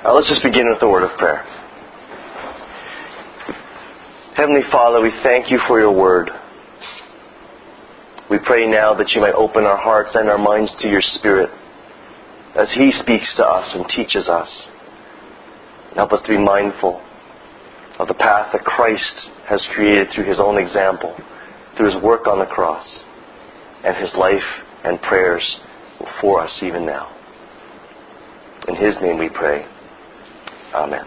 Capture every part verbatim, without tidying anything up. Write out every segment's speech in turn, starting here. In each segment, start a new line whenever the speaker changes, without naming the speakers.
Uh, let's just begin with a word of prayer. Heavenly Father, we thank you for your word. We pray now that you might open our hearts and our minds to your Spirit as He speaks to us and teaches us. Help us to be mindful of the path that Christ has created through His own example, through His work on the cross, and His life and prayers for us even now. In His name we pray. Amen.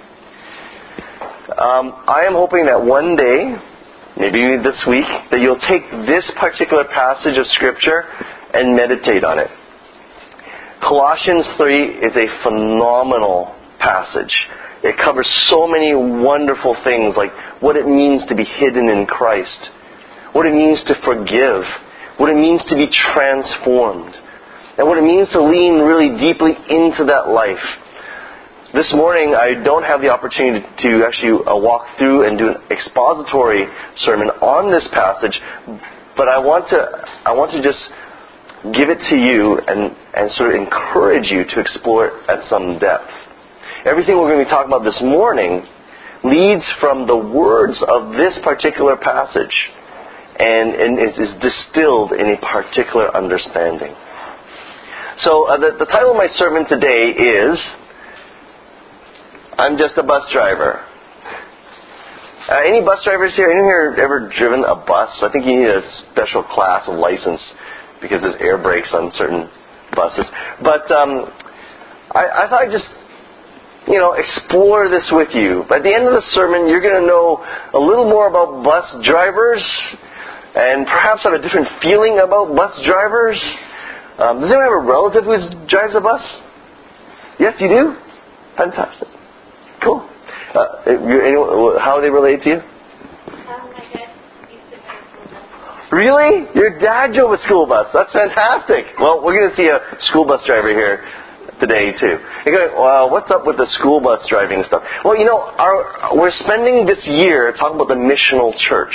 Um, I am hoping that one day, maybe this week, that you'll take this particular passage of Scripture and meditate on it. Colossians three is a phenomenal passage. It covers so many wonderful things, like what it means to be hidden in Christ, what it means to forgive, what it means to be transformed, and what it means to lean really deeply into that life. This morning, I don't have the opportunity to actually uh, walk through and do an expository sermon on this passage, but I want to I want to just give it to you and, and sort of encourage you to explore it at some depth. Everything we're going to be talking about this morning leads from the words of this particular passage and, and is, is distilled in a particular understanding. So uh, the, the title of my sermon today is I'm Just a Bus Driver. Uh, any bus drivers here? Anyone here ever driven a bus? I think you need a special class of license because there's air brakes on certain buses. But um, I, I thought I'd just, you know, explore this with you. By the end of the sermon, you're going to know a little more about bus drivers and perhaps have a different feeling about bus drivers. Um, does anyone have a relative who drives a bus? Yes, you do? Fantastic. Cool. Uh, you, anyone, how do they relate to you?
Um, my dad used to drive a school bus.
Really? Your dad drove a school bus. That's fantastic. Well, we're going to see a school bus driver here today too. You're going, well, what's up with the school bus driving stuff? Well, you know, our, we're spending this year talking about the missional church.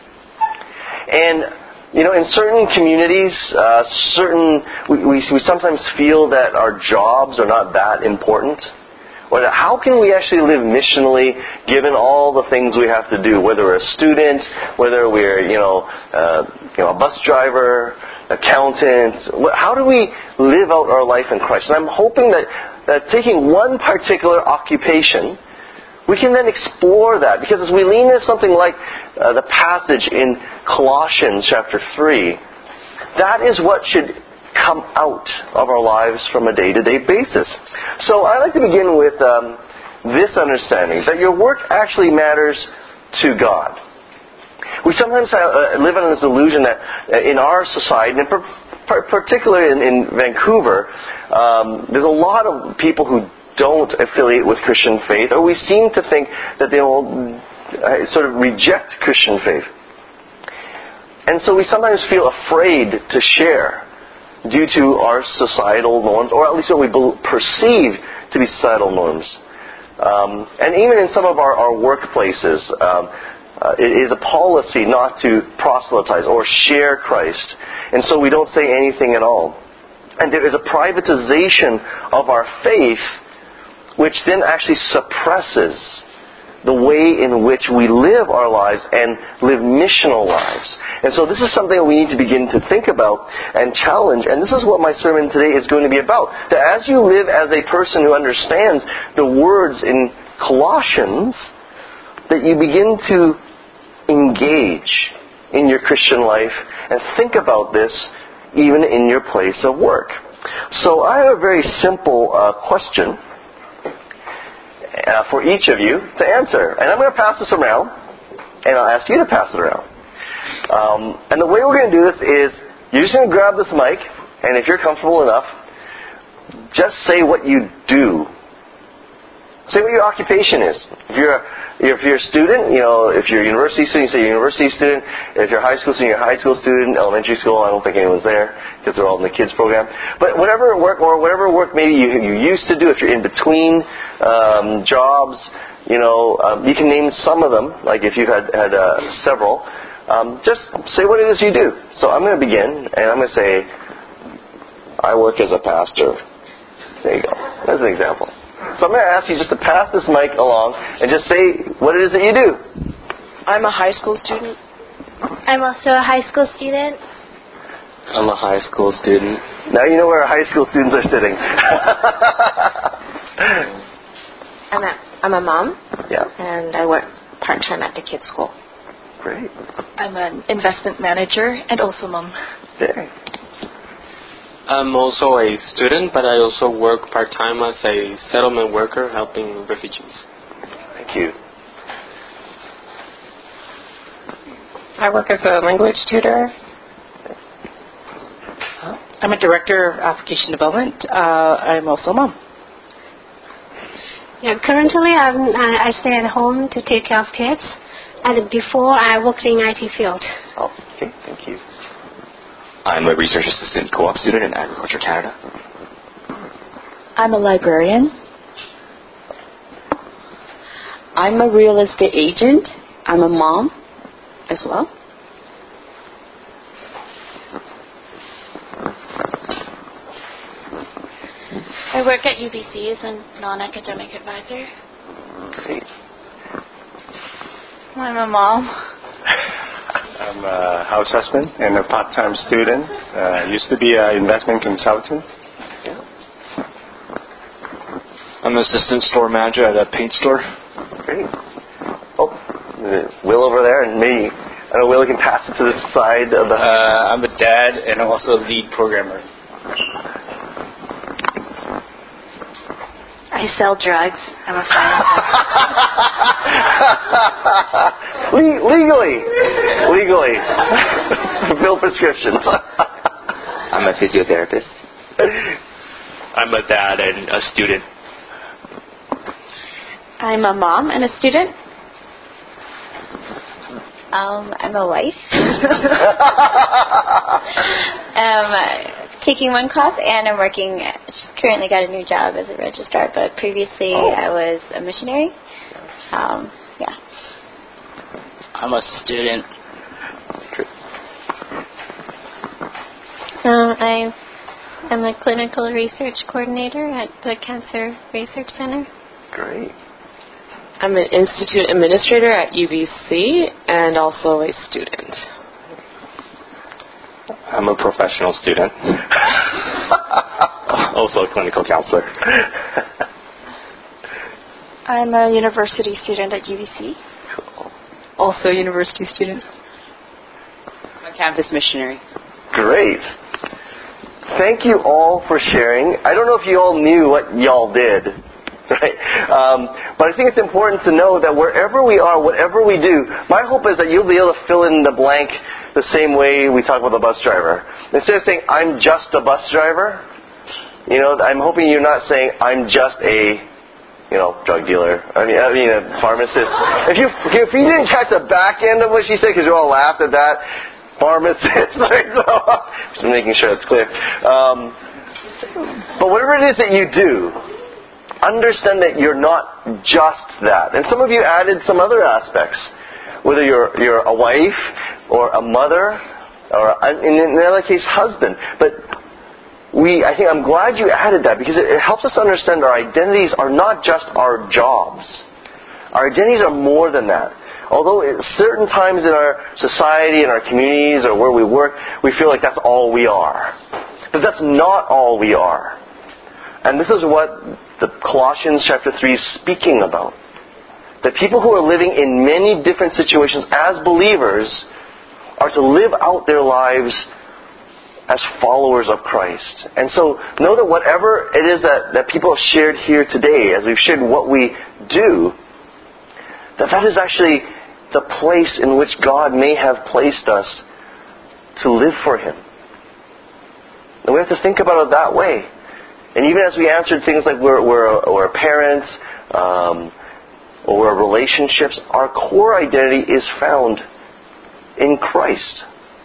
And, you know, in certain communities, uh, certain we, we, we sometimes feel that our jobs are not that important. Or that how can we actually live missionally given all the things we have to do, whether we're a student, whether we're, you know, uh, you know, a bus driver, accountant. How do we live out our life in Christ? And I'm hoping that, that taking one particular occupation, we can then explore that. Because as we lean into something like uh, the passage in Colossians chapter three, that is what should come out of our lives from a day-to-day basis. So I'd like to begin with um, this understanding, that your work actually matters to God. We sometimes have, uh, live in this illusion that uh, in our society, and per- per- particularly in, in Vancouver, um, there's a lot of people who don't affiliate with Christian faith, or we seem to think that they will uh, sort of reject Christian faith. And so we sometimes feel afraid to share due to our societal norms, or at least what we perceive to be societal norms. Um, and even in some of our, our workplaces, um, uh, it is a policy not to proselytize or share Christ. And so we don't say anything at all. And there is a privatization of our faith, which then actually suppresses the way in which we live our lives and live missional lives. And so this is something that we need to begin to think about and challenge. And this is what my sermon today is going to be about. That as you live as a person who understands the words in Colossians, that you begin to engage in your Christian life and think about this even in your place of work. So I have a very simple uh, question Uh, for each of you to answer. And I'm going to pass this around, and I'll ask you to pass it around. Um, and the way we're going to do this is, you're just going to grab this mic, and if you're comfortable enough, just say what you do. Say what your occupation is. If you're a, if you're a student, you know, if you're a university student, you say you're a university student. If you're a high school student, you're a high school student. Elementary school, I don't think anyone's there because they're all in the kids program. But whatever work or whatever work maybe you, you used to do, if you're in between um, jobs, you know, um, you can name some of them. Like if you've had had uh, several, um, just say what it is you do. So I'm going to begin, and I'm going to say, I work as a pastor. There you go. That's an example. So I'm going to ask you just to pass this mic along and just say what it is that you do.
I'm a high school student.
I'm also a high school student.
I'm a high school student.
Now you know where our high school students are sitting.
I'm a, I'm a mom.
Yeah.
And I work part-time at the kids' school.
Great.
I'm an investment manager and also mom.
Yeah.
I'm also a student, but I also work part-time as a settlement worker helping refugees.
Thank you.
I work as a language tutor. I'm a director of application development. Uh, I'm also a mom.
Yeah, currently I'm, I, I stay at home to take care of kids. And before I worked in I T field.
Oh, okay, thank you.
I'm a research assistant co-op student in Agriculture Canada.
I'm a librarian. I'm a real estate agent. I'm a mom as well.
I work at U B C as a non-academic advisor.
Great.
I'm a mom.
I'm a house husband and a part-time student. Uh, used to be an investment consultant.
Yeah.
I'm an assistant store manager at a paint store.
Great. Oh, Will over there and me. I know Will can pass it to the side of the...
Uh, I'm a dad and I'm also a lead programmer.
I sell drugs. I'm a pharmacist.
Le- legally. Legally. Fill prescriptions.
I'm a physiotherapist.
I'm a dad and a student.
I'm a mom and a student.
Um, I'm a wife. um, taking one class, and I'm working. Currently, got a new job as a registrar, but previously
oh.
I was a missionary. Um, yeah.
I'm a student.
Um, I am a clinical research coordinator at the Cancer Research Center.
Great.
I'm an institute administrator at U B C and also a student.
I'm a professional student. Also a clinical counselor.
I'm a university student at U B C.
Cool.
Also a university student.
I'm a campus missionary.
Great. Thank you all for sharing. I don't know if you all knew what y'all did. Right? Um, but I think it's important to know that wherever we are, whatever we do, my hope is that you'll be able to fill in the blank the same way we talk about the bus driver. Instead of saying, I'm just a bus driver, you know, I'm hoping you're not saying, I'm just a, you know, drug dealer. I mean, I mean a pharmacist. If you if you didn't catch the back end of what she said, because you all laughed at that, pharmacist. Right? So, just making sure it's clear. Um, but whatever it is that you do, understand that you're not just that. And some of you added some other aspects. Whether you're you're a wife or a mother or in another case husband. But we I think I'm glad you added that because it, it helps us understand our identities are not just our jobs. Our identities are more than that. Although at certain times in our society, in our communities, or where we work, we feel like that's all we are. But that's not all we are. And this is what the Colossians chapter three is speaking about. That people who are living in many different situations as believers are to live out their lives as followers of Christ. And so know that whatever it is that, that people have shared here today, as we've shared what we do, that that is actually the place in which God may have placed us to live for Him. And we have to think about it that way. And even as we answered things like we're, we're, we're parents, um, or we're relationships, our core identity is found in Christ.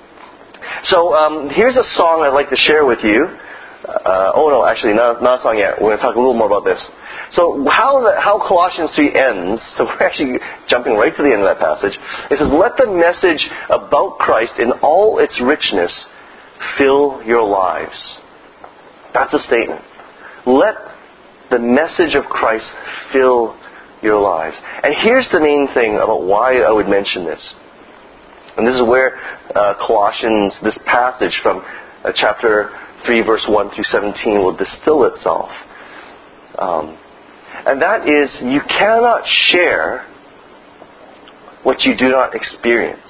So um, here's a song I'd like to share with you. Uh, oh no, actually not, not a song yet. We're going to talk a little more about this. So how the, how Colossians three ends, so we're actually jumping right to the end of that passage. It says, let the message about Christ in all its richness fill your lives. That's a statement. Let the message of Christ fill your lives. And here's the main thing about why I would mention this. And this is where uh, Colossians, this passage from uh, chapter three, verse one through seventeen will distill itself. Um, and that is, you cannot share what you do not experience.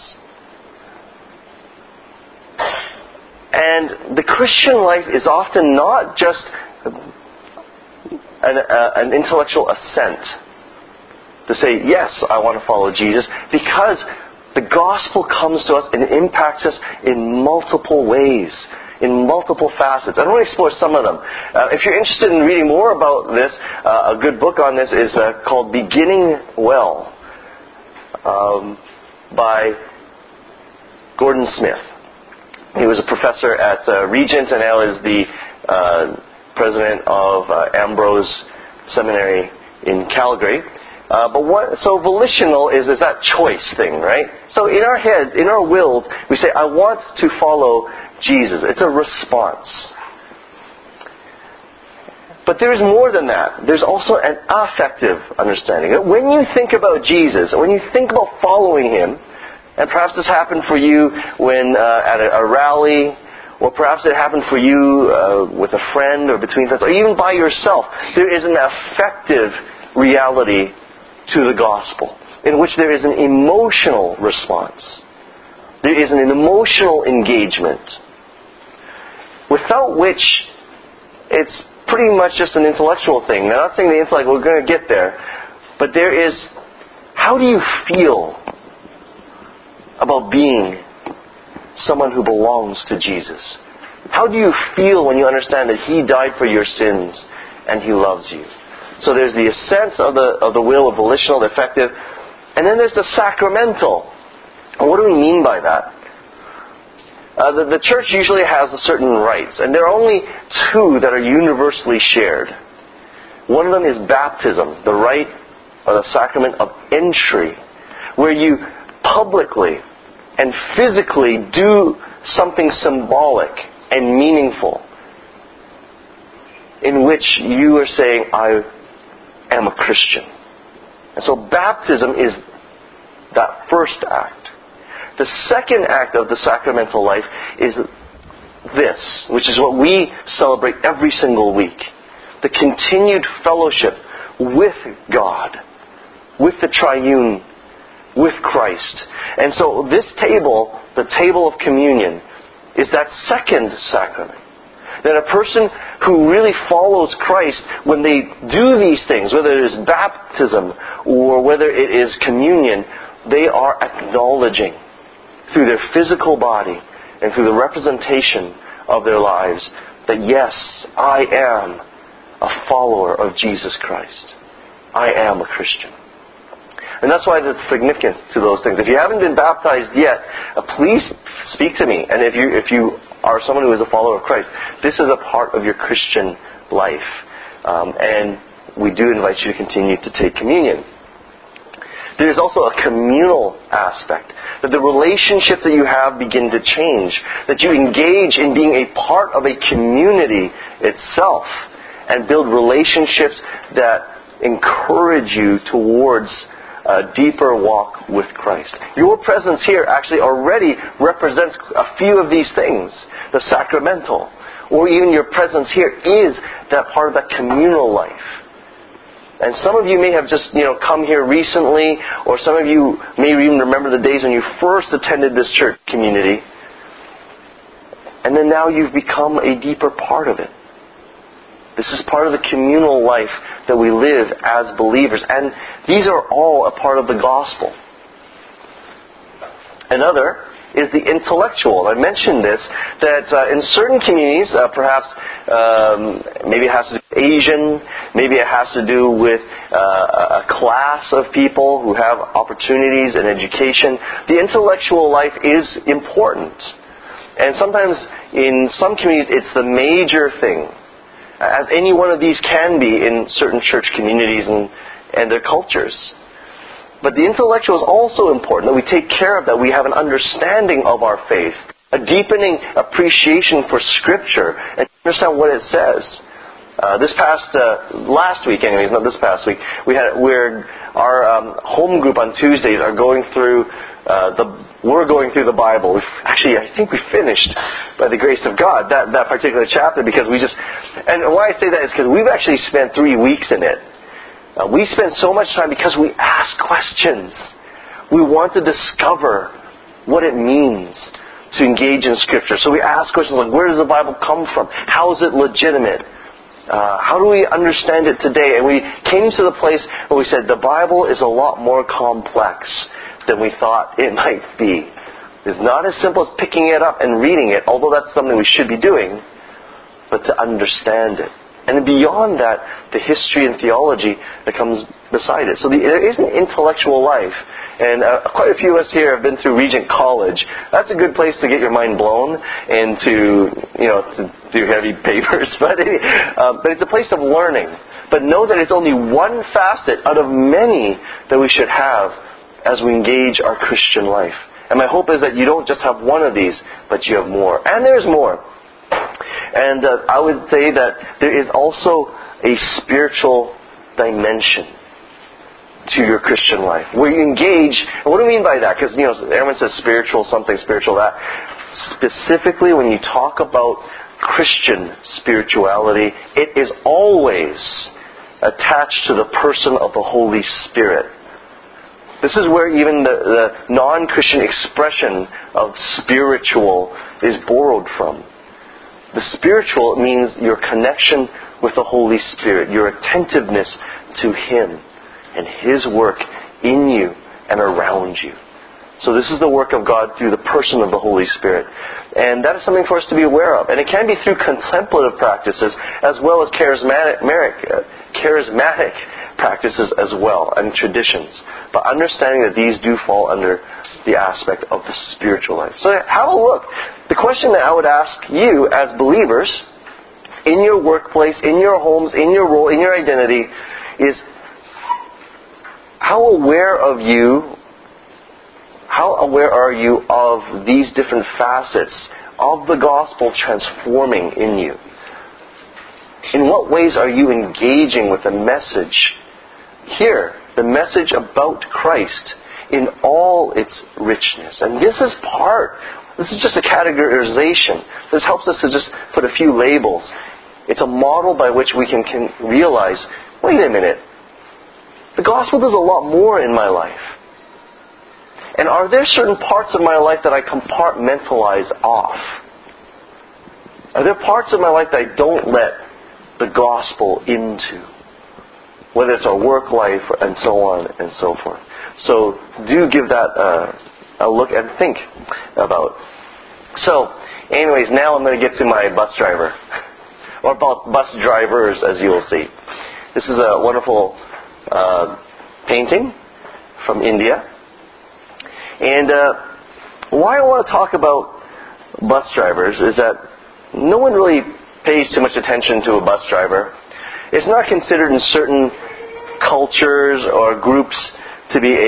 And the Christian life is often not just an, uh, an intellectual assent to say, yes, I want to follow Jesus, because the gospel comes to us and impacts us in multiple ways, in multiple facets. I want to explore some of them. Uh, if you're interested in reading more about this, uh, a good book on this is uh, called Beginning Well um, by Gordon Smith. He was a professor at uh, Regent and now is the uh, president of uh, Ambrose Seminary in Calgary. Uh, but what, so volitional is, is that choice thing, right? So in our heads, in our wills, we say, I want to follow Jesus. It's a response. But there's more than that. There's also an affective understanding. When you think about Jesus, when you think about following Him, and perhaps this happened for you when uh, at a, a rally, or perhaps it happened for you uh, with a friend or between friends, or even by yourself, there is an affective reality to the gospel, in which there is an emotional response. There is an emotional engagement, without which it's pretty much just an intellectual thing. Now, I'm not saying the intellect, we're going to get there, but there is, how do you feel about being someone who belongs to Jesus? How do you feel when you understand that He died for your sins and He loves you? So there's the sense of the of the will, of volitional, the affective, and then there's the sacramental. And what do we mean by that? Uh, the, the church usually has a certain rites, and there are only two that are universally shared. One of them is baptism, the rite or the sacrament of entry, where you publicly and physically do something symbolic and meaningful, in which you are saying, I am a Christian. And so baptism is that first act. The second act of the sacramental life is this, which is what we celebrate every single week. The continued fellowship with God, with the triune, with Christ. And so this table, the table of communion, is that second sacrament. That a person who really follows Christ, when they do these things, whether it is baptism or whether it is communion, they are acknowledging through their physical body and through the representation of their lives that yes, I am a follower of Jesus Christ. I am a Christian. And that's why there's significance to those things. If you haven't been baptized yet, uh, please speak to me. And if you if you are someone who is a follower of Christ, this is a part of your Christian life. Um, and we do invite you to continue to take communion. There is also a communal aspect, that the relationships that you have begin to change, that you engage in being a part of a community itself and build relationships that encourage you towards a deeper walk with Christ. Your presence here actually already represents a few of these things. The sacramental, or even your presence here is that part of that communal life. And some of you may have just, you know, come here recently, or some of you may even remember the days when you first attended this church community, and then now you've become a deeper part of it. This is part of the communal life that we live as believers. And these are all a part of the gospel. Another is the intellectual. I mentioned this, that uh, in certain communities, uh, perhaps um, maybe it has to do with Asian, maybe it has to do with uh, a class of people who have opportunities and education. The intellectual life is important. And sometimes in some communities it's the major thing, as any one of these can be in certain church communities and, and their cultures. But the intellectual is also important, that we take care of that. We have an understanding of our faith, a deepening appreciation for Scripture, and understand what it says. Uh, this past, uh, last week anyways, not this past week, we had, we're, our um, home group on Tuesdays are going through, uh, the, we're going through the Bible. We've, actually, I think we finished, by the grace of God, that, that particular chapter because we just, and why I say that is because we've actually spent three weeks in it. Uh, we spend so much time because we ask questions. We want to discover what it means to engage in Scripture. So we ask questions like, where does the Bible come from? How is it legitimate? Uh, how do we understand it today? And we came to the place where we said the Bible is a lot more complex than we thought it might be. It's not as simple as picking it up and reading it, although that's something we should be doing, but to understand it. And beyond that, the history and theology that comes beside it. So the, there is an intellectual life. And uh, quite a few of us here have been through Regent College. That's a good place to get your mind blown and to, you know, to do heavy papers. But, uh, but it's a place of learning. But know that it's only one facet out of many that we should have as we engage our Christian life. And my hope is that you don't just have one of these, but you have more. And there's more. And uh, I would say that there is also a spiritual dimension to your Christian life, where you engage. And what do we mean by that? Because, you know, everyone says spiritual something, spiritual that. Specifically, when you talk about Christian spirituality, it is always attached to the person of the Holy Spirit. This is where even the, the non-Christian expression of spiritual is borrowed from. The spiritual means your connection with the Holy Spirit, your attentiveness to Him and His work in you and around you. So this is the work of God through the person of the Holy Spirit. And that is something for us to be aware of. And it can be through contemplative practices as well as charismatic, charismatic practices as well, and traditions. But understanding that these do fall under the aspect of the spiritual life. So have a look. The question that I would ask you as believers, in your workplace, in your homes, in your role, in your identity, is how aware of you, how aware are you of these different facets of the gospel transforming in you? In what ways are you engaging with the message here, the message about Christ in all its richness? And this is part, this is just a categorization. This helps us to just put a few labels. It's a model by which we can, can realize, wait a minute, the gospel does a lot more in my life. And are there certain parts of my life that I compartmentalize off? Are there parts of my life that I don't let the gospel into? Whether it's our work life and so on and so forth. So do give that uh, a look and think about. So, anyways, now I'm going to get to my bus driver. Or about bus drivers, as you will see. This is a wonderful uh, painting from India. And uh, why I want to talk about bus drivers is that no one really pays too much attention to a bus driver. It's not considered in certain cultures or groups to be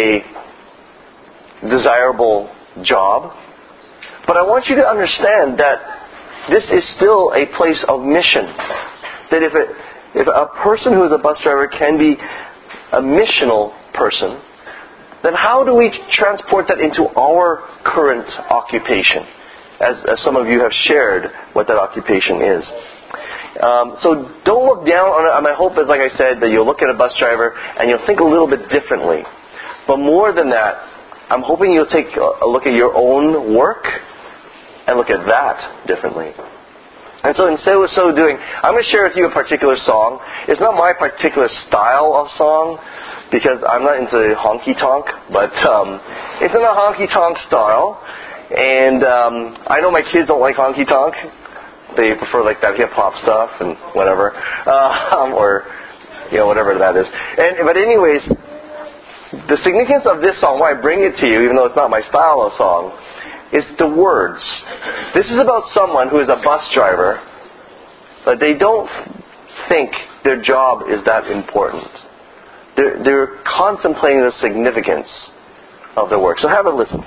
a desirable job. But I want you to understand that this is still a place of mission. That if, it, if a person who is a bus driver can be a missional person, then how do we transport that into our current occupation? As, as some of you have shared what that occupation is. Um, so don't look down on it. My hope is, like I said, that you'll look at a bus driver and you'll think a little bit differently. But more than that, I'm hoping you'll take a look at your own work and look at that differently. And so instead of so doing, I'm going to share with you a particular song. It's not my particular style of song, because I'm not into honky-tonk, but um, it's in a honky-tonk style. And um, I know my kids don't like honky-tonk. They prefer like that hip-hop stuff and whatever. Uh, or, you know, whatever that is. And, but anyways, the significance of this song, why I bring it to you, even though it's not my style of song, is the words. This is about someone who is a bus driver, but they don't think their job is that important. They're, they're contemplating the significance of their work. So have a listen.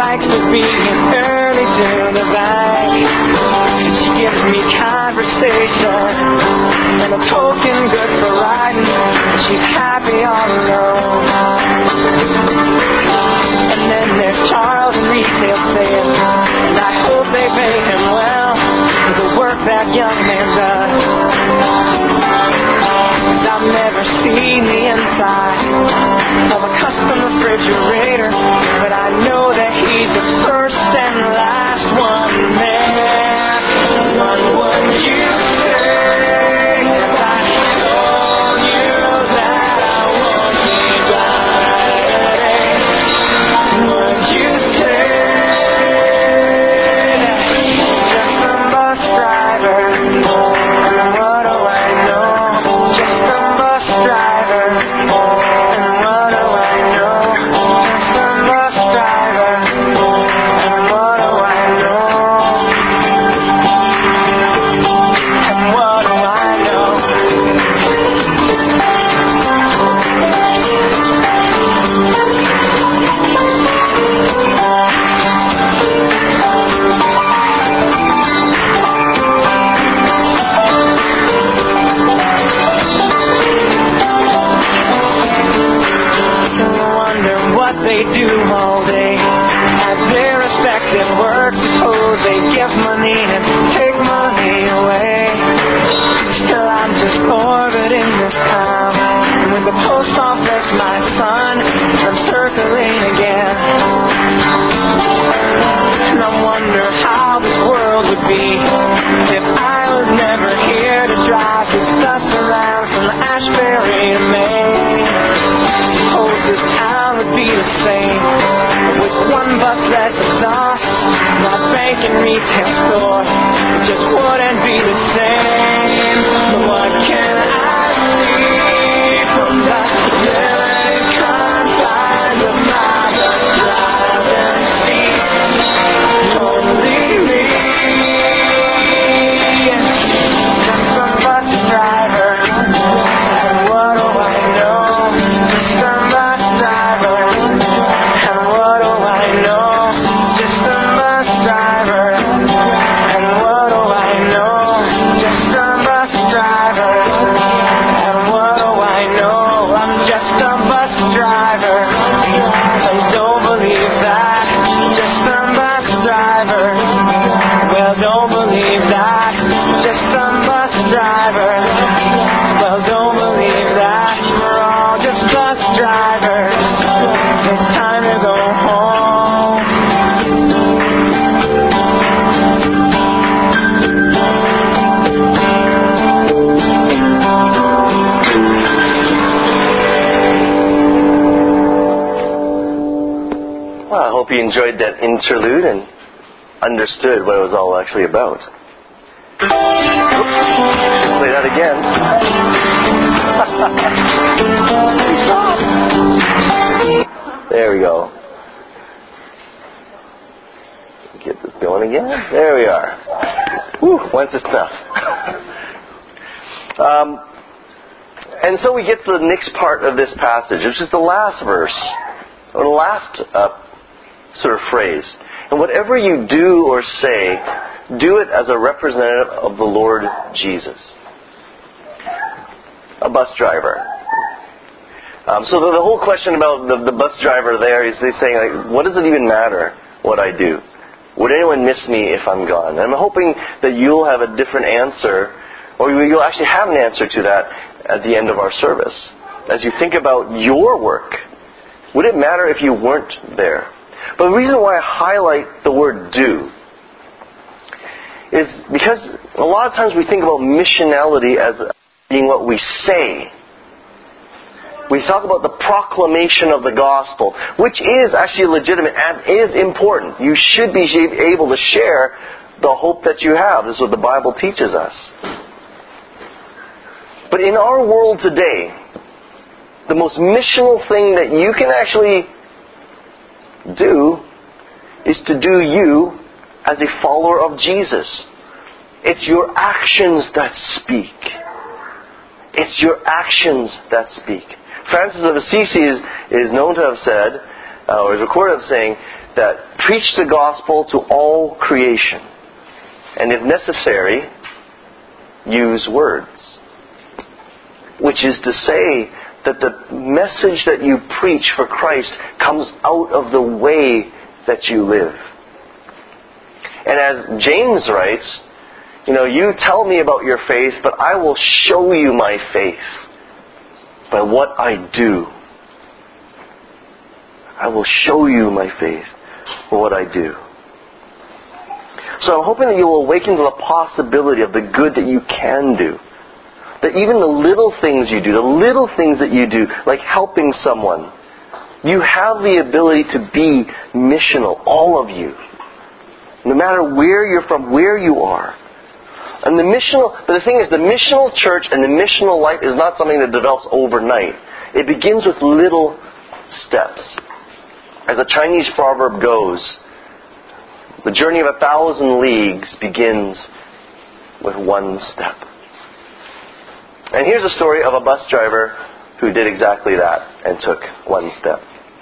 likes to be early to the bank. She gives me conversation and a token good for writing. She's happy all alone. And then there's Charles in retail sales, and I hope they pay him well for the work that young man does. I've never seen the inside of a custom refrigerator, but I know that he's the first and last one there. What would you say if I told you that I won't be back? Would you say just a bus driver? And what do I know? Just a bus driver. And what do I know? Just a bus driver. And what do I know? And what do I know? Wonder what they do all day at their respective work. Suppose they give money and take money away. Still, I'm just orbiting this town, and with the post office, my son, I'm circling again. And I wonder how this world would be if I was never here to drive this bus around from Ashbury to Maine. Suppose this town would be the same, with one bus less exhaust, my bank and retail store, it just wouldn't be the same. But what can I see from the limited confines of my bus driving seat? Only me, just a bus driver. And what do I know? Just a bus driver. And what do I know? Just a bus driver. And what do I know? Just a bus driver. And what do I know? I'm just a bus driver. I don't believe that. Just a bus driver. Well, don't believe that. Just a bus driver. Well, don't believe that. We're all just bus drivers. It's time to go home.
Well, I hope you enjoyed that interlude and understood what it was all actually about. Oops. Play that again. There we go. Get this going again. There we are. Whew, once it's tough. um, and so we get to the next part of this passage, which is the last verse, or the last uh, sort of phrase. And whatever you do or say, do it as a representative of the Lord Jesus. A bus driver. Um, so the, the whole question about the, the bus driver there is he's saying, like, what does it even matter what I do? Would anyone miss me if I'm gone? And I'm hoping that you'll have a different answer, or you'll actually have an answer to that at the end of our service. As you think about your work, would it matter if you weren't there? But the reason why I highlight the word do is because a lot of times we think about missionality as being what we say. We talk about the proclamation of the gospel, which is actually legitimate and is important. You should be able to share the hope that you have. This is what the Bible teaches us. But in our world today, the most missional thing that you can actually do is to do you as a follower of Jesus. It's your actions that speak. It's your actions that speak. Francis of Assisi is, is known to have said, uh, or is recorded of saying, that preach the gospel to all creation, and if necessary, use words. Which is to say that the message that you preach for Christ comes out of the way that you live. And as James writes, you know, you tell me about your faith, but I will show you my faith by what I do. I will show you my faith by what I do. So I'm hoping that you will awaken to the possibility of the good that you can do. That even the little things you do, the little things that you do, like helping someone, you have the ability to be missional, all of you. No matter where you're from, where you are. And the missional, but the thing is, the missional church and the missional life is not something that develops overnight. It begins with little steps. As the Chinese proverb goes, the journey of a thousand leagues begins with one step. And here's a story of a bus driver who did exactly that and took one step.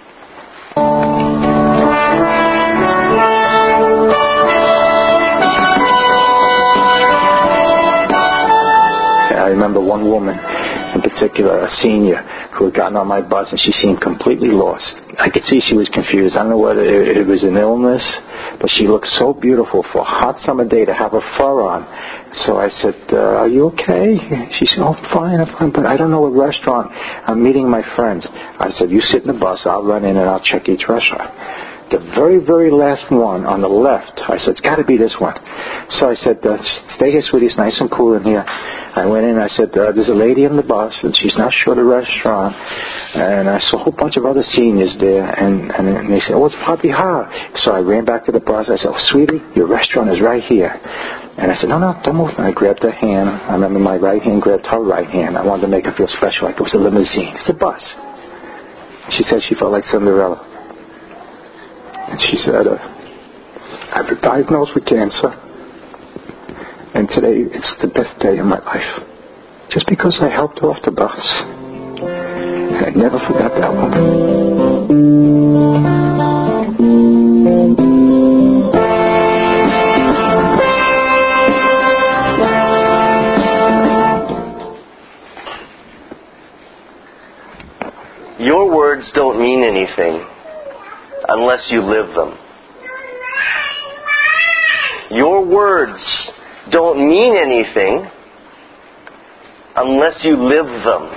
I remember one woman in particular, a senior, who had gotten on my bus and she seemed completely lost. I could see she was confused. I don't know whether it, it was an illness, but she looked so beautiful for a hot summer day to have her fur on. So I said, uh, are you okay? She said, oh, fine, I'm fine, but I don't know a restaurant. I'm meeting my friends. I said, you sit in the bus, I'll run in and I'll check each restaurant. The very, very last one on the left, I said, it's got to be this one. So I said, uh, stay here, sweetie, it's nice and cool in here. I went in, I said, uh, there's a lady in the bus, and she's not sure the restaurant. And I saw a whole bunch of other seniors there, and, and they said, oh, it's probably her. So I ran back to the bus. I said, oh, sweetie, your restaurant is right here. And I said, no, no, don't move. And I grabbed her hand. I remember my right hand grabbed her right hand. I wanted to make her feel special, like it was a limousine. It's a bus. She said she felt like Cinderella. And she said, uh, I've been diagnosed with cancer. And today, it's the best day of my life. Just because I helped her off the bus. And I never forgot that woman.
Your words don't mean anything unless you live them. Your words don't mean anything unless you live them.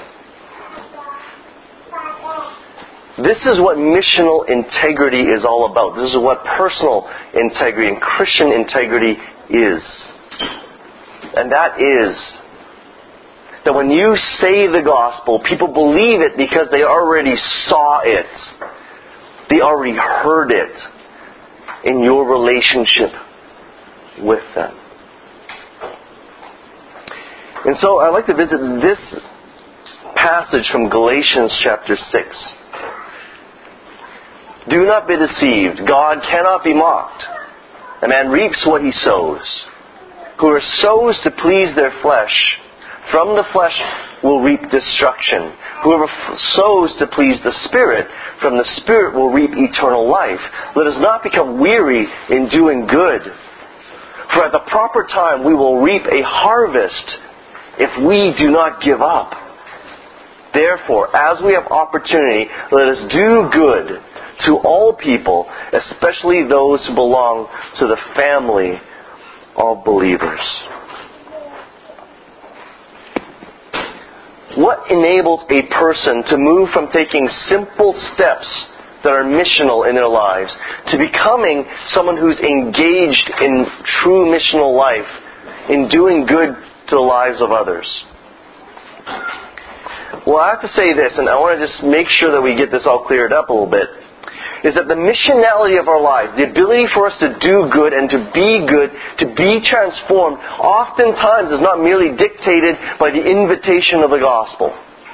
This is what missional integrity is all about. This is what personal integrity and Christian integrity is. And that is that when you say the gospel, people believe it because they already saw it. They already heard it in your relationship with them. And so I'd like to visit this passage from Galatians chapter six. Do not be deceived. God cannot be mocked. A man reaps what he sows. Whoever sows to please their flesh, from the flesh will reap destruction. Whoever f- sows to please the Spirit, from the Spirit will reap eternal life. Let us not become weary in doing good. For at the proper time we will reap a harvest if we do not give up. Therefore, as we have opportunity, let us do good to all people, especially those who belong to the family of believers. What enables a person to move from taking simple steps that are missional in their lives to becoming someone who's engaged in true missional life, in doing good to the lives of others? Well, I have to say this, and I want to just make sure that we get this all cleared up a little bit, is that the missionality of our lives, the ability for us to do good and to be good, to be transformed, oftentimes is not merely dictated by the invitation of the gospel.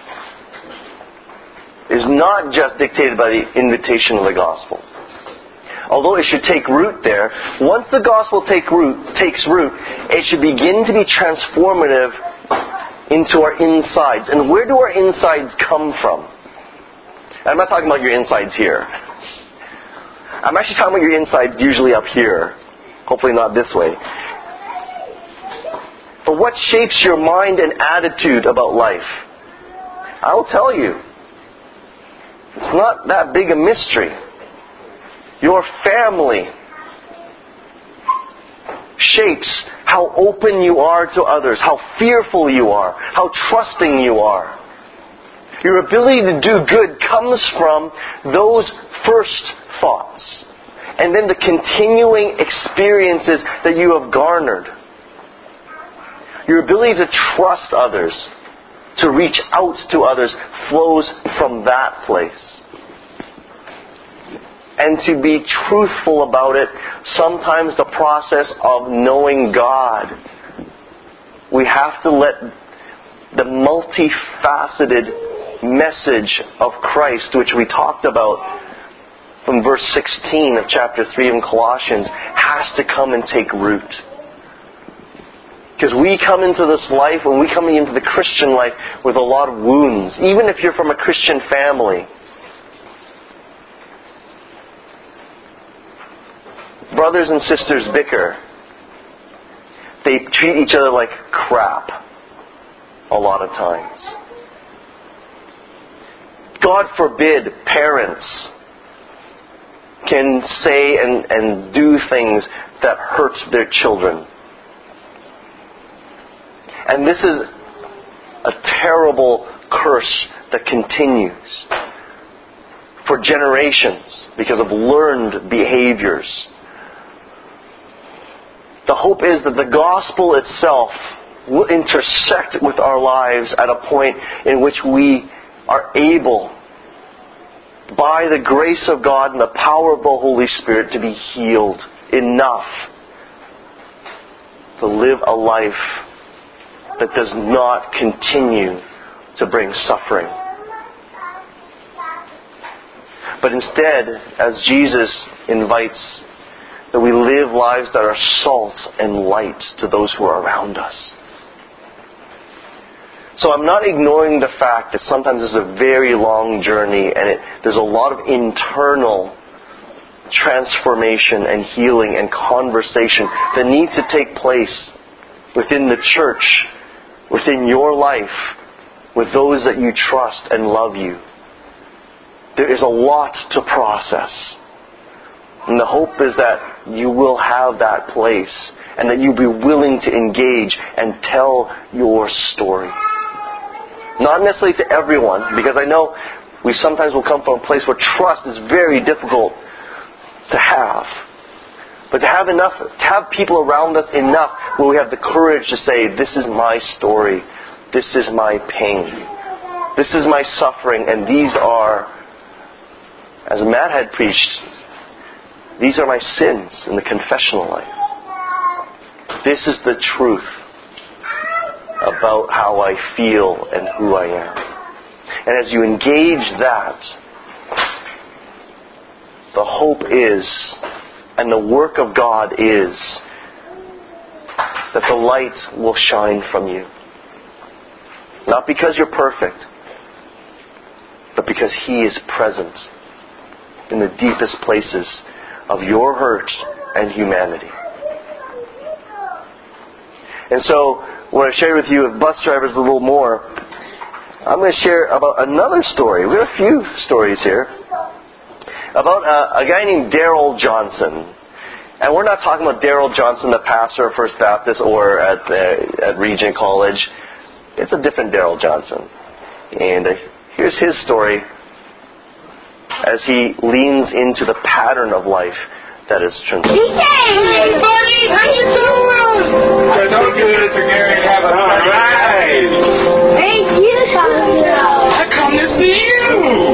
It is not just dictated by the invitation of the gospel. Although it should take root there, once the gospel take root, takes root, it should begin to be transformative into our insides. And where do our insides come from? I'm not talking about your insides here. I'm actually talking about your inside, usually up here. Hopefully not this way. But what shapes your mind and attitude about life? I'll tell you. It's not that big a mystery. Your family shapes how open you are to others, how fearful you are, how trusting you are. Your ability to do good comes from those first thoughts, and then the continuing experiences that you have garnered. Your ability to trust others, to reach out to others, flows from that place. And to be truthful about it, sometimes the process of knowing God, we have to let the multifaceted message of Christ, which we talked about from verse sixteen of chapter three in Colossians, has to come and take root. Because we come into this life, and we come into the Christian life with a lot of wounds, even if you're from a Christian family. Brothers and sisters bicker. They treat each other like crap a lot of times. God forbid parents can say and, and do things that hurt their children. And this is a terrible curse that continues for generations because of learned behaviors. The hope is that the gospel itself will intersect with our lives at a point in which we are able, by the grace of God and the power of the Holy Spirit, to be healed enough to live a life that does not continue to bring suffering. But instead, as Jesus invites, that we live lives that are salt and light to those who are around us. So I'm not ignoring the fact that sometimes it's a very long journey and it, there's a lot of internal transformation and healing and conversation that needs to take place within the church, within your life, with those that you trust and love you. There is a lot to process. And the hope is that you will have that place and that you'll be willing to engage and tell your story. Not necessarily to everyone, because I know we sometimes will come from a place where trust is very difficult to have. But to have enough, to have people around us enough where we have the courage to say, this is my story, this is my pain, this is my suffering, and these are, as Matt had preached, these are my sins in the confessional life. This is the truth about how I feel and who I am. And as you engage that, the hope is, and the work of God is, that the light will shine from you. Not because you're perfect, but because He is present in the deepest places of your hurt and humanity. And so, when I share with you with bus drivers a little more, I'm going to share about another story. We have a few stories here. About a, a guy named Darrell Johnson. And we're not talking about Darrell Johnson, the pastor of First Baptist or at, uh, at Regent College. It's a different Darrell Johnson. And uh, here's his story as he leans into the pattern of life that is transcendent.
Hey, buddy! How you doing? We're so good to Gary have a all right. Thank you, Father. I come to see you.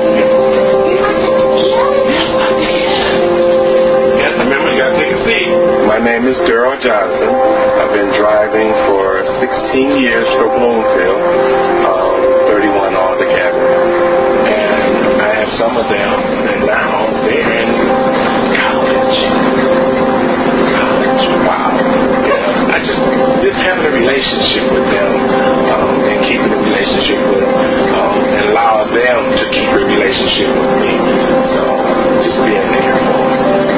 Yes, remember, you got to take a seat.
My name is Darrell Johnson. I've been driving for sixteen years for Bloomfield, um, thirty-one altogether. And I have some of them, and now they're in college. College, wow. Yeah, I just, just having a relationship with them um, and keeping a relationship with them um, and allow them to keep a relationship with me. So just being there for them.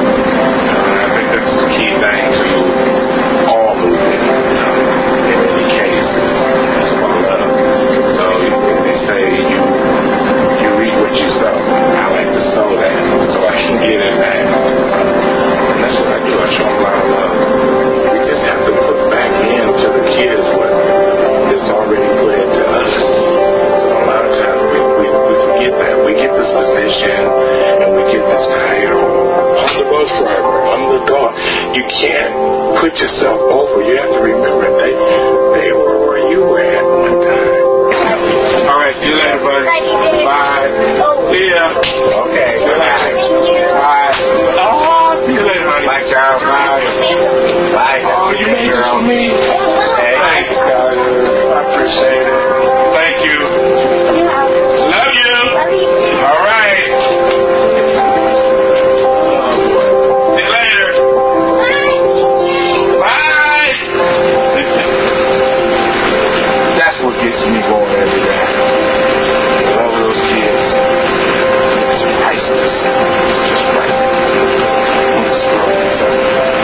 you can't put yourself over. You have to remember that they were where you were at one time. All right, see you later, buddy. Bye. See ya. Okay, good night. Bye. Oh, see you later, buddy. Bye, Charles. Bye. Bye. Oh, you made this for me. Hey, thanks, guys. I appreciate it. Thank you. Love you. All right. See you later. Bye. That's what gets me going every day. I love those kids. It's priceless. It's just priceless. It's priceless.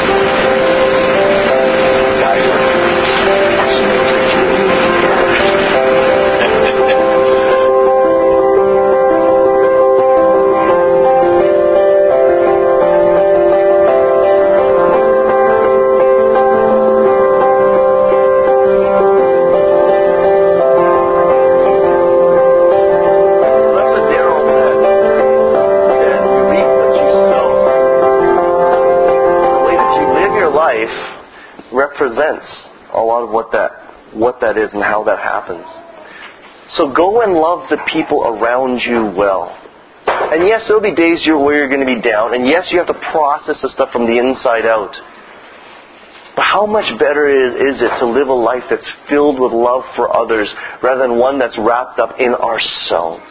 Represents a lot of what that what that is and how that happens. So go and love the people around you well. And yes, there'll be days where you're going to be down, and yes, you have to process the stuff from the inside out. But how much better is, is it to live a life that's filled with love for others rather than one that's wrapped up in ourselves?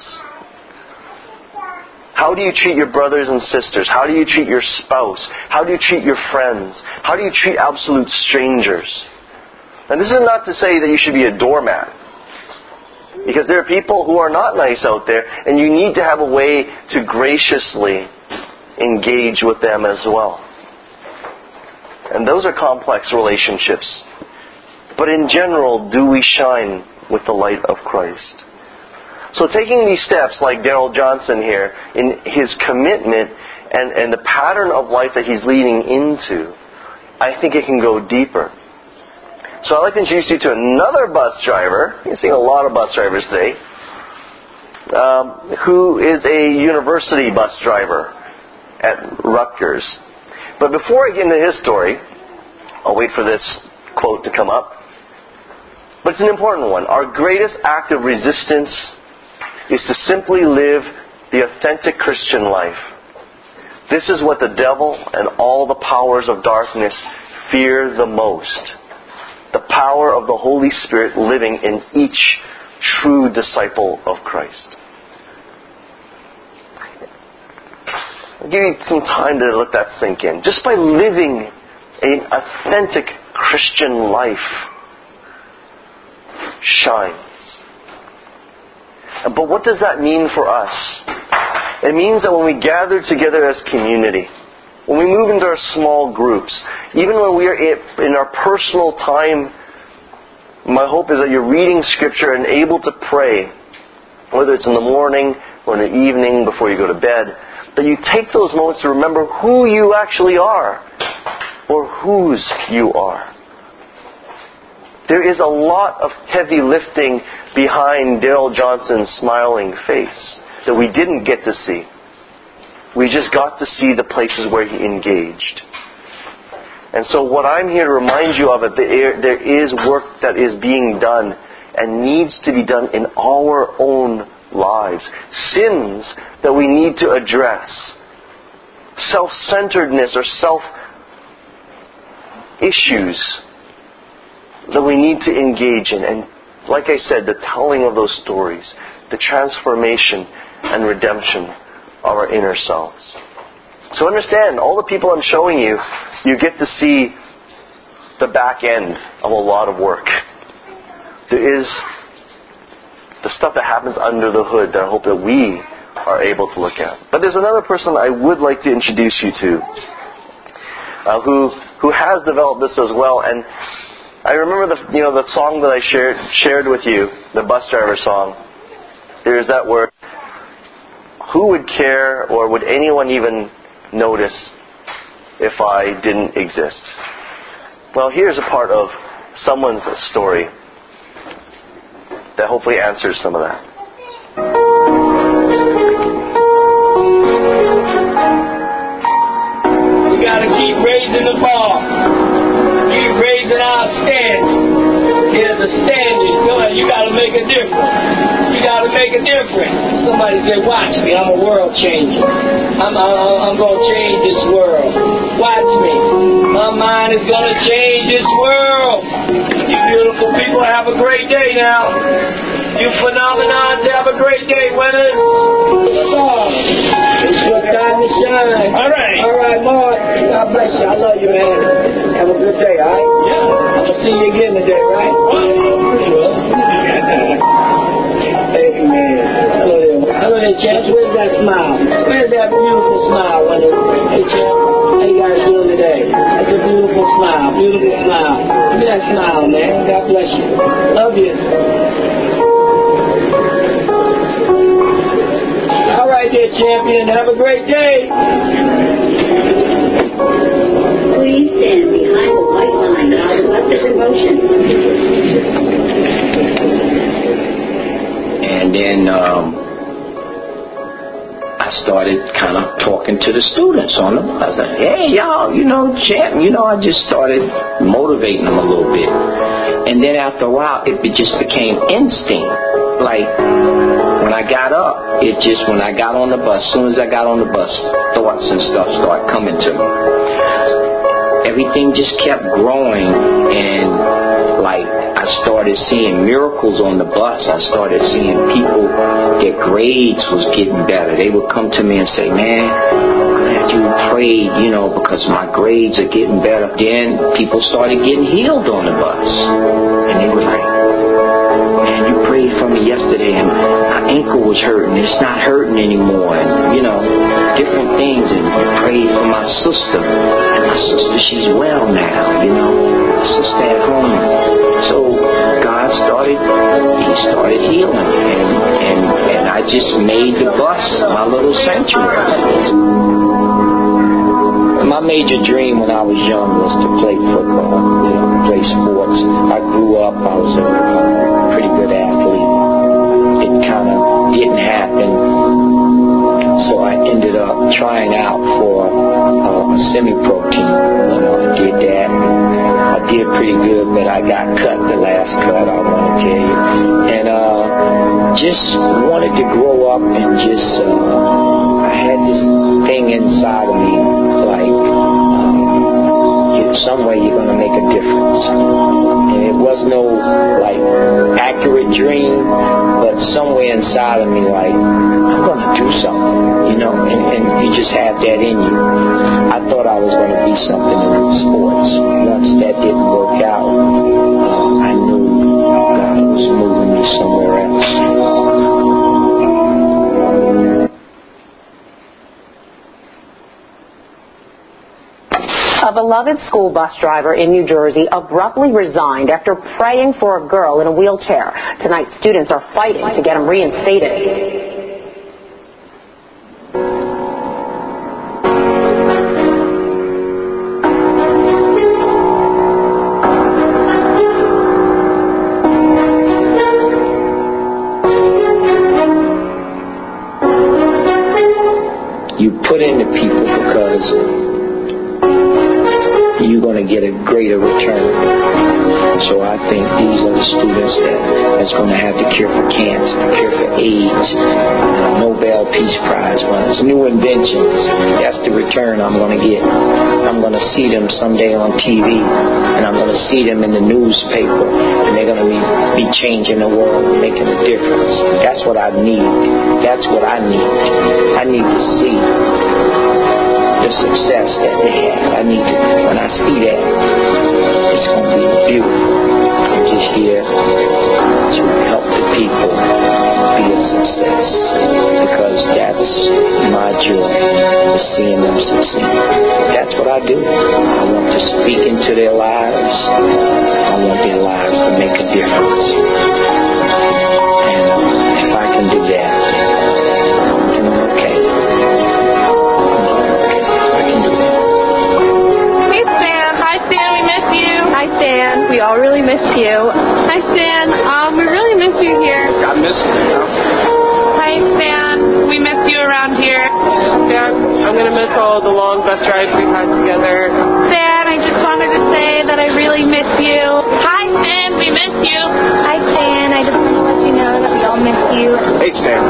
How do you treat your brothers and sisters? How do you treat your spouse? How do you treat your friends? How do you treat absolute strangers? And this is not to say that you should be a doormat. Because there are people who are not nice out there, and you need to have a way to graciously engage with them as well. And those are complex relationships. But in general, do we shine with the light of Christ? So taking these steps, like Darrell Johnson here, in his commitment and, and the pattern of life that he's leading into, I think it can go deeper. So I'd like to introduce you to another bus driver. You're seeing a lot of bus drivers today, um, who is a university bus driver at Rutgers. But before I get into his story, I'll wait for this quote to come up. But it's an important one. Our greatest act of resistance is to simply live the authentic Christian life. This is what the devil and all the powers of darkness fear the most. The power of the Holy Spirit living in each true disciple of Christ. I'll give you some time to let that sink in. Just by living an authentic Christian life shines. But what does that mean for us? It means that when we gather together as community, when we move into our small groups, even when we are in our personal time, my hope is that you're reading Scripture and able to pray, whether it's in the morning or in the evening before you go to bed, that you take those moments to remember who you actually are or whose you are. There is a lot of heavy lifting behind Darrell Johnson's smiling face that we didn't get to see. We just got to see the places where he engaged. And so what I'm here to remind you of is that there is work that is being done and needs to be done in our own lives. Sins that we need to address. Self-centeredness or self-issues that we need to engage in. And like I said, the telling of those stories, the transformation and redemption of our inner selves. So understand, all the people I'm showing you, you get to see the back end of a lot of work. There is the stuff that happens under the hood that I hope that we are able to look at. But there's another person I would like to introduce you to, uh, who who has developed this as well. And I remember the you know the song that I shared shared with you, the bus driver song. There's that word. Who would care, or would anyone even notice if I didn't exist? Well, here's a part of someone's story that hopefully answers some of that.
We gotta keep raising the bar. different. Somebody said, watch me, I'm a world changer. I'm, I'm, I'm going to change this world. Watch me. My mind is going to change this world. You beautiful people, have a great day now. You phenomenons, have a great day, winners. It's your time to shine. All right. All right, Mark. God bless you. I love you, man. Have a good day, all right? Yeah. I'll see you again today, right? Pretty well. Hey, man. Hello there. Hello there, champs. Where's that smile? Where's that beautiful smile? Hey, champ. How you guys doing today? That's a beautiful smile. Beautiful smile. Give me that smile, man. God bless you. Love you. All right there, champion. Have a great day.
Please stand behind the white line on the left of promotion.
And then um, I started kind of talking to the students on the bus. I said, hey, y'all, you know, champ, you know, I just started motivating them a little bit. And then after a while, it just became instinct. Like, when I got up, it just, when I got on the bus, as soon as I got on the bus, thoughts and stuff started coming to me. Everything just kept growing, and like I started seeing miracles on the bus. I started seeing people, their grades was getting better. They would come to me and say, man, I'm glad you prayed, you know, because my grades are getting better. Then people started getting healed on the bus, and they were like, man, you prayed for me yesterday and my ankle was hurting. It's not hurting anymore. And, you know, different things. And you prayed for my sister. And my sister, she's well now, you know. My sister at home. So God started, He started healing. And, and, and I just made the bus my little sanctuary. My major dream when I was young was to play football, you know, play sports. I grew up, I was a pretty good athlete. It kind of didn't happen, so I ended up trying out for uh, a semi-pro team. You know, I did that. I did pretty good, but I got cut the last cut, I want to tell you. And uh, just wanted to grow up and just, uh, I had this thing inside of me, like, some way you're going to make a difference. And it was no, like, accurate dream, but somewhere inside of me, like, I'm going to do something, you know, and, and you just have that in you. I thought I was going to be something in sports. Once that didn't work out, uh, I knew God was moving me somewhere else.
A beloved school bus driver in New Jersey abruptly resigned after praying for a girl in a wheelchair. Tonight, students are fighting to get him reinstated.
You put into people because you're going to get a greater return. So I think these are the students that that's going to have the cure for cancer, the cure for AIDS, uh, Nobel Peace Prize winners, new inventions. That's the return I'm going to get. I'm going to see them someday on T V, and I'm going to see them in the newspaper, and they're going to be, be changing the world and making a difference. That's what I need. That's what I need. I need to see the success that they have. I need to, when I see that, it's going to be beautiful. I'm just here to help the people be a success, because that's my joy, is seeing them succeed. That's what I do. I want to speak into their lives. I want their lives to make a difference. And if I can do that, I'm doing okay.
Stan, we all really miss you. Hi, Stan. Um, we really miss you here.
I miss you. You know?
Hi, Stan. We miss you around here.
Stan, I'm gonna miss all the long bus rides we've had together.
Stan, I just wanted to say that I really miss you. Hi, Stan. We miss you. Hi, Stan. I just want to let you know that we all miss you.
Hey, Stan.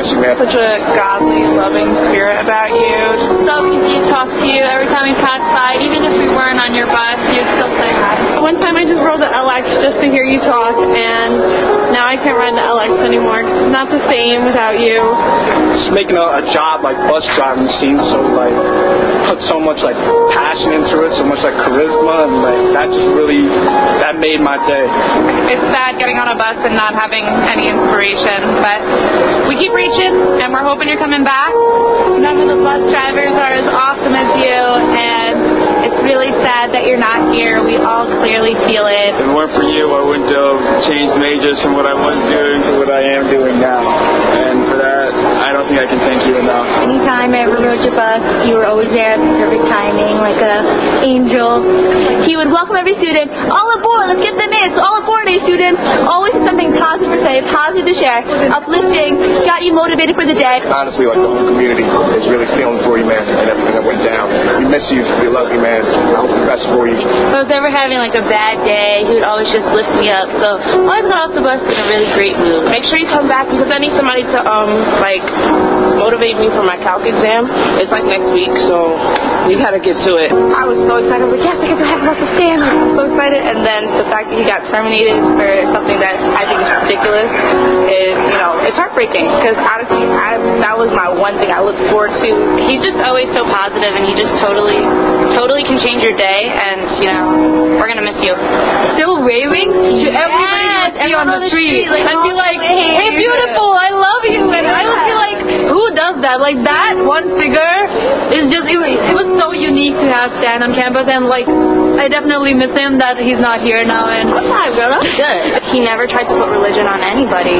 miss you, man.
Such a godly, loving spirit about you.
So easy to talk to you every time we pass by. Even if we weren't on your bus, you'd still say hi.
One time I just rode the L X just to hear you talk, and now I can't ride the L X anymore. It's not the same without you.
Just making a, a job like bus driving seems so like put so much like passion into it, so much like charisma, and like that just really that made my day.
It's sad getting on a bus and not having any inspiration, but we keep reaching, and we're hoping you're coming back.
None of the bus drivers are as awesome as you, and it's really sad that you're not here. We all clearly feel it.
If it weren't for you, I wouldn't have changed majors from what I was doing to what I am doing now. And for that, I don't think I can thank you enough.
Anytime I ever rode your bus, you were always there at the perfect timing, like an angel.
He would welcome every student. All aboard, let's get them in. So all aboard, eh, students. Always something positive to say, positive to share, uplifting, got you motivated for the day.
Honestly, like the whole community is really feeling for you, man, and everything that went down. We miss you. We love you, man. I hope the best for you.
If I was ever having like a bad day, he would always just lift me up. So I always got off the bus in a really great mood.
Make sure you come back because I need somebody to um like motivate me for my calc exam. It's like next week, so we gotta get to it.
I was so excited. I was like, yes, I get to have Russell Stan. I was so excited. And then the fact that he got terminated for something that I think is ridiculous is, you know, it's heartbreaking. Because honestly, I, that was my one thing I looked forward to.
He's just always so positive, and he just totally, totally can change your day. And, you know, we're going to miss you.
Still waving to everybody
Yes,
who see on the street.
Like,
I'd be like, hey, beautiful, I love you. And I would be like, who does that? Like, that one figure is just, it, it was so unique to have Stan on campus. And, like, I definitely miss him that he's not here now. And what's that, girl? That's good.
He never tried to put religion on anybody.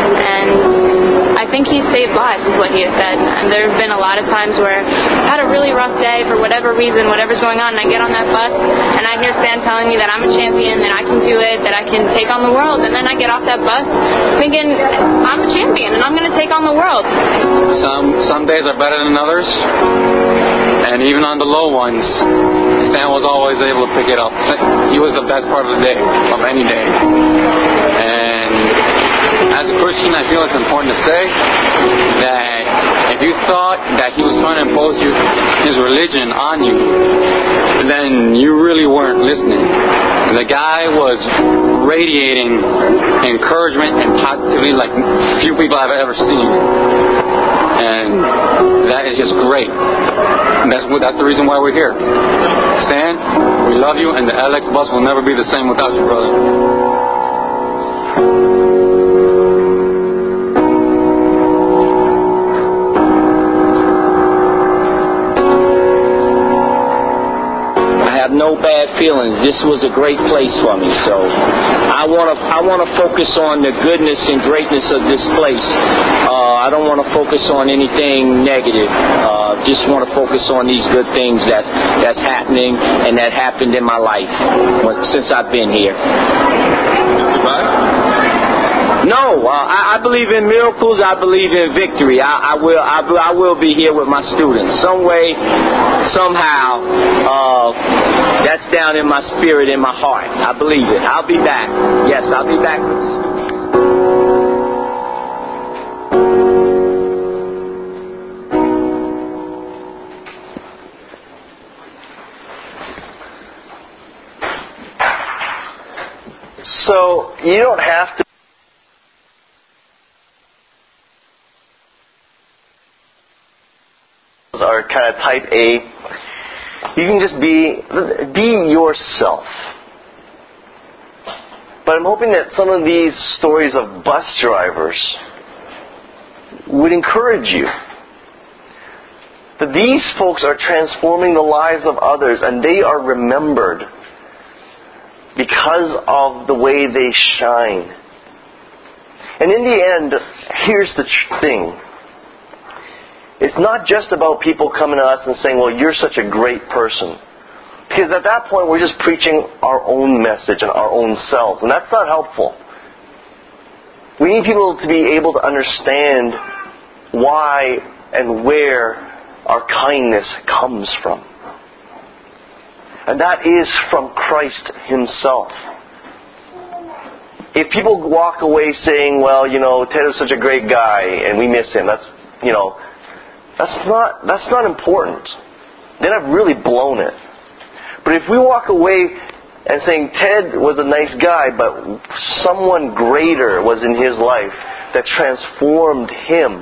And I think he saved lives, is what he has said. And there have been a lot of times where I had a really rough day for whatever reason, whatever's going on, and I get on that bus, and I hear Stan telling me that I'm a champion, that I can do it, that I can take on the world. And then I get off that bus thinking, I'm a champion, and I'm going to take on the world.
Some some days are better than others, and even on the low ones, Stan was always able to pick it up. He was the best part of the day, of any day. And as a Christian, I feel it's important to say that if you thought that he was trying to impose you, his religion on you, then you really weren't listening. The guy was radiating encouragement and positivity like few people I've ever seen. And that is just great. That's that's the reason why we're here. Stan, we love you, and the L X bus will never be the same without you, brother.
No bad feelings. This was a great place for me, so I want to I want to focus on the goodness and greatness of this place. Uh, I don't want to focus on anything negative. Uh, just want to focus on these good things that's that's happening and that happened in my life since I've been here. Goodbye. No, uh, I, I believe in miracles. I believe in victory. I, I will. I, I will be here with my students. Some way, somehow, uh, that's down in my spirit, in my heart. I believe it. I'll be back. Yes, I'll be back with the students.
So you don't have to are kind of type A. You can just be be yourself. But I'm hoping that some of these stories of bus drivers would encourage you. That these folks are transforming the lives of others, and they are remembered because of the way they shine. And in the end, here's the tr- thing. It's not just about people coming to us and saying, well, you're such a great person. Because at that point, we're just preaching our own message and our own selves. And that's not helpful. We need people to be able to understand why and where our kindness comes from. And that is from Christ Himself. if people walk away saying, well, you know, Ted is such a great guy and we miss him, that's, you know, that's not, that's not important. Then I've really blown it. But if we walk away and saying Ted was a nice guy, but someone greater was in his life that transformed him,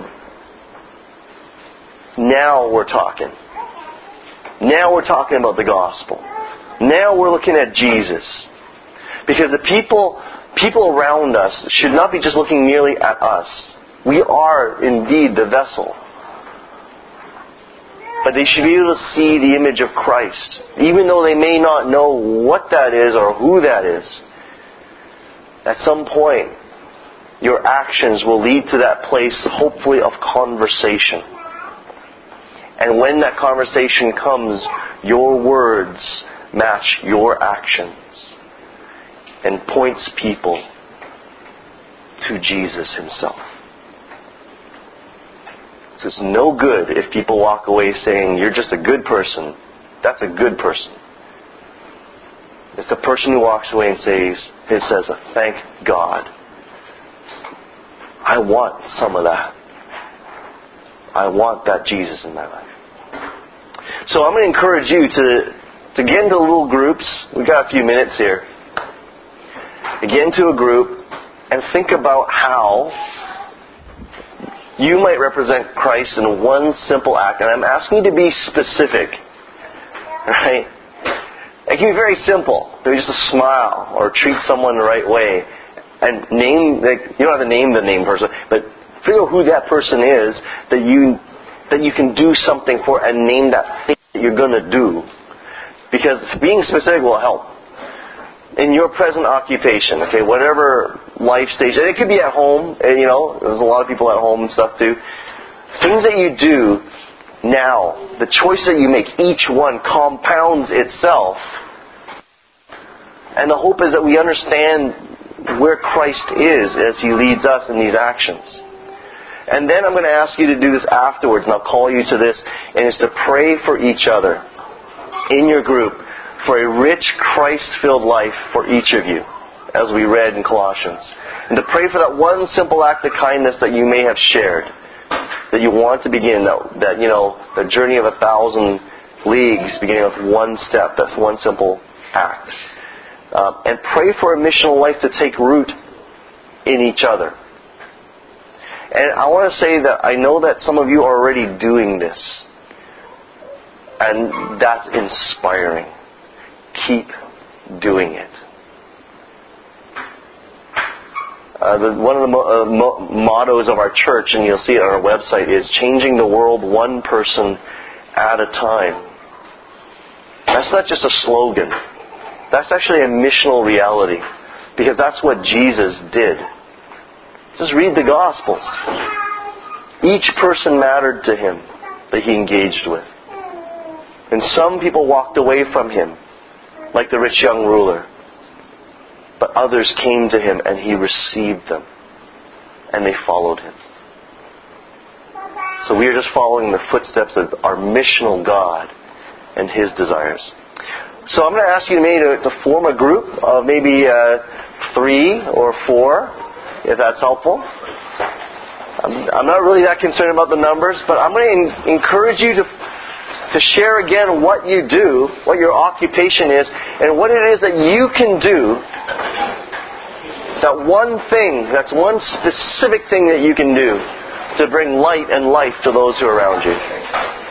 now we're talking. Now we're talking about the gospel. Now we're looking at Jesus. Because the people people around us should not be just looking merely at us. We are indeed the vessel. But they should be able to see the image of Christ, even though they may not know what that is or who that is. At some point, your actions will lead to that place, hopefully, of conversation. And when that conversation comes, your words match your actions and points people to Jesus Himself. So it's no good if people walk away saying, you're just a good person. That's a good person. It's the person who walks away and says, who says, thank God. I want some of that. I want that Jesus in my life. So I'm going to encourage you to, to get into little groups. We've got a few minutes here. Get into a group and think about how you might represent Christ in one simple act. And I'm asking you to be specific. Right? It can be very simple. Maybe just a smile or treat someone the right way. And name, like, you don't have to name the name person, but figure out who that person is that you that you can do something for and name that thing that you're going to do. Because being specific will help. In your present occupation, okay, whatever life stage, and it could be at home, and, you know, there's a lot of people at home and stuff too. Things that you do now, the choice that you make, each one compounds itself. And the hope is that we understand where Christ is as He leads us in these actions. And then I'm going to ask you to do this afterwards, and I'll call you to this, and it's to pray for each other in your group for a rich Christ-filled life for each of you, as we read in Colossians. And to pray for that one simple act of kindness that you may have shared, that you want to begin, that, that you know, the journey of a thousand leagues beginning with one step. That's one simple act. Uh, and pray for a missional life to take root in each other. And I want to say that I know that some of you are already doing this. And that's inspiring. Keep doing it. Uh, the, one of the mo- uh, mo- mottos of our church, and you'll see it on our website, is changing the world one person at a time. That's not just a slogan. That's actually a missional reality, because that's what Jesus did. Just read the Gospels. Each person mattered to Him that He engaged with. And some people walked away from Him, like the rich young ruler. But others came to Him and He received them. And they followed Him. So we are just following the footsteps of our missional God and His desires. So I'm going to ask you maybe to, to form a group of maybe uh, three or four, if that's helpful. I'm, I'm not really that concerned about the numbers, but I'm going to in, encourage you to to share again what you do, what your occupation is, and what it is that you can do. That one thing, that's one specific thing that you can do to bring light and life to those who are around you.